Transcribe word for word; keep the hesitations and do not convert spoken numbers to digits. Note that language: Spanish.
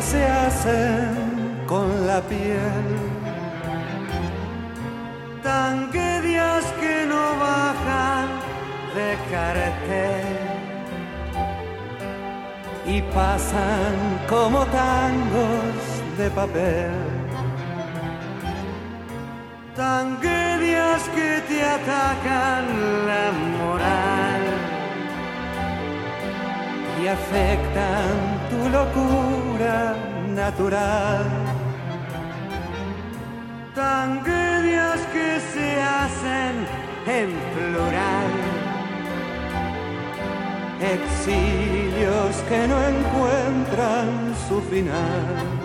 se hacen con la piel, tragedias que no bajan de cartel y pasan como tangos de papel, tragedias que te atacan la moral y afectan tu locura natural, tragedias que se hacen en plural, exilios que no encuentran su final.